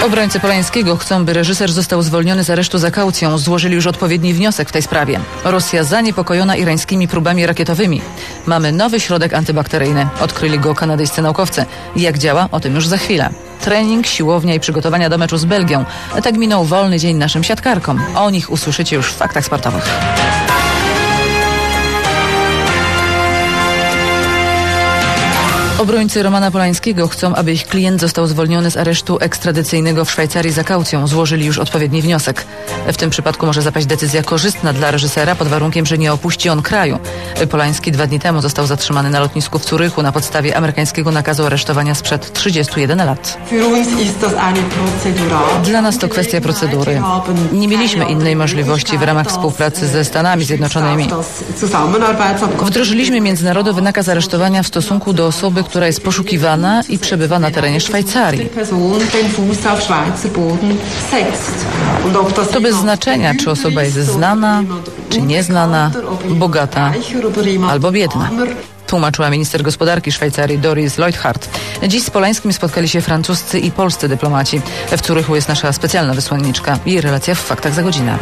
Obrońcy Polańskiego chcą, by reżyser został zwolniony z aresztu za kaucją. Złożyli już odpowiedni wniosek w tej sprawie. Rosja zaniepokojona irańskimi próbami rakietowymi. Mamy nowy środek antybakteryjny. Odkryli go kanadyjscy naukowcy. Jak działa? O tym już za chwilę. Trening, siłownia i przygotowania do meczu z Belgią. Tak minął wolny dzień naszym siatkarkom. O nich usłyszycie już w faktach sportowych. Obrońcy Romana Polańskiego chcą, aby ich klient został zwolniony z aresztu ekstradycyjnego w Szwajcarii za kaucją. Złożyli już odpowiedni wniosek. W tym przypadku może zapaść decyzja korzystna dla reżysera pod warunkiem, że nie opuści on kraju. Polański 2 dni temu został zatrzymany na lotnisku w Zurychu na podstawie amerykańskiego nakazu aresztowania sprzed 31 lat. Dla nas to kwestia procedury. Nie mieliśmy innej możliwości w ramach współpracy ze Stanami Zjednoczonymi. Wdrożyliśmy międzynarodowy nakaz aresztowania w stosunku do osoby, która jest poszukiwana i przebywa na terenie Szwajcarii. To bez znaczenia, czy osoba jest znana, czy nieznana, bogata albo biedna. Tłumaczyła minister gospodarki Szwajcarii Doris Leuthard. Dziś z Polańskim spotkali się francuscy i polscy dyplomaci. W Zurychu jest nasza specjalna wysłanniczka. Jej relacja w faktach za godzinę.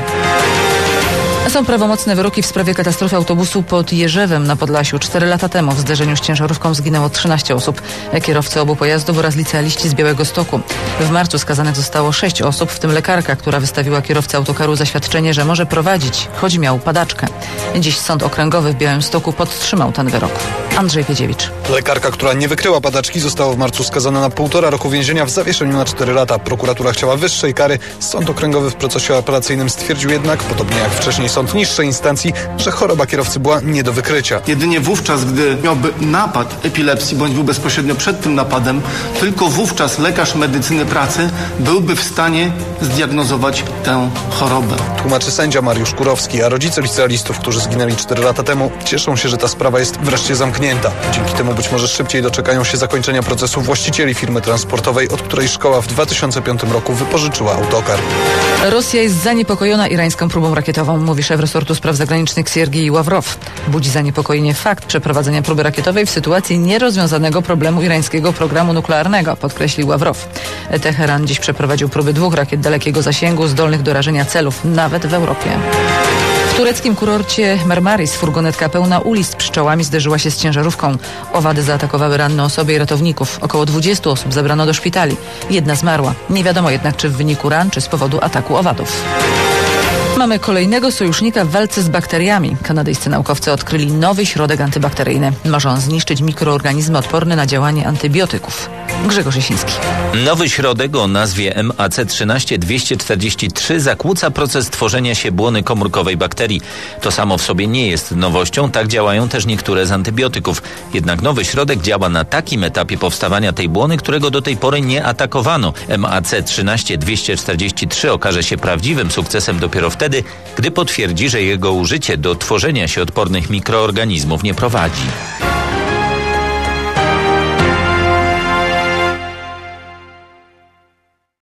Są prawomocne wyroki w sprawie katastrofy autobusu pod Jerzewem na Podlasiu. 4 lata temu w zderzeniu z ciężarówką zginęło 13 osób. Kierowcy obu pojazdów oraz licealiści z Białegostoku. W marcu skazanych zostało 6 osób, w tym lekarka, która wystawiła kierowcy autokaru zaświadczenie, że może prowadzić, choć miał padaczkę. Dziś Sąd Okręgowy w Białymstoku podtrzymał ten wyrok. Andrzej Piedziewicz. Lekarka, która nie wykryła padaczki, została w marcu skazana na 1,5 roku więzienia w zawieszeniu na 4 lata. Prokuratura chciała wyższej kary. Sąd Okręgowy w procesie apelacyjnym stwierdził jednak, podobnie jak wcześniej sąd niższej instancji, że choroba kierowcy była nie do wykrycia. Jedynie wówczas, gdy miałby napad epilepsji, bądź był bezpośrednio przed tym napadem, tylko wówczas lekarz medycyny pracy byłby w stanie zdiagnozować tę chorobę. Tłumaczy sędzia Mariusz Kurowski, a rodzice licealistów, którzy zginęli 4 lata temu, cieszą się, że ta sprawa jest wreszcie zamknięta. Dzięki temu być może szybciej doczekają się zakończenia procesu właścicieli firmy transportowej, od której szkoła w 2005 roku wypożyczyła autokar. Rosja jest zaniepokojona irańską próbą rakietową, mówi szef resortu spraw zagranicznych Siergiej Ławrow. Budzi zaniepokojenie fakt przeprowadzenia próby rakietowej w sytuacji nierozwiązanego problemu irańskiego programu nuklearnego, podkreślił Ławrow. Teheran dziś przeprowadził próby 2 rakiet dalekiego zasięgu zdolnych do rażenia celów, nawet w Europie. W tureckim kurorcie Marmaris furgonetka pełna uli z pszczołami zderzyła się z ciężarówką. Owady zaatakowały ranne osoby i ratowników. Około 20 osób zabrano do szpitali. 1 zmarła. Nie wiadomo jednak, czy w wyniku ran, czy z powodu ataku owadów. Mamy kolejnego sojusznika w walce z bakteriami. Kanadyjscy naukowcy odkryli nowy środek antybakteryjny. Może on zniszczyć mikroorganizmy odporne na działanie antybiotyków. Grzegorz Jasiński. Nowy środek o nazwie MAC13243 zakłóca proces tworzenia się błony komórkowej bakterii. To samo w sobie nie jest nowością, tak działają też niektóre z antybiotyków. Jednak nowy środek działa na takim etapie powstawania tej błony, którego do tej pory nie atakowano. MAC13243 okaże się prawdziwym sukcesem dopiero wtedy, gdy potwierdzi, że jego użycie do tworzenia się odpornych mikroorganizmów nie prowadzi.